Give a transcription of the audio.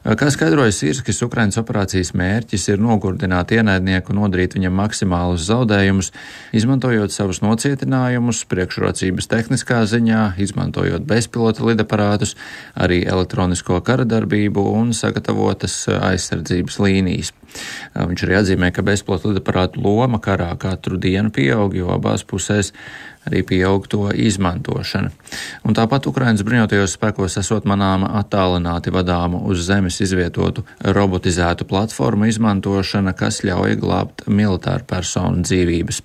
Kā skaidroja Sirskis, Ukrainas operācijas mērķis ir nogurdināt ienaidnieku un nodarīt viņam maksimālus zaudējumus, izmantojot savus nocietinājumus, priekšrocības tehniskā ziņā, izmantojot bezpilota lidaparātus, arī elektronisko kara darbību un sagatavotas aizsardzības līnijas. Viņš arī atzīmē, ka bezpilota lidaparātu loma karā katru dienu pieaug, jo abās pusēs arī pieaug to izmantošana. Un tāpat Ukrainas bruņotajos spēkos esot manāma attālināti vadāmu uz zemes izvietotu robotizētu platformu izmantošana, kas ļauj glābt militāru personu dzīvības.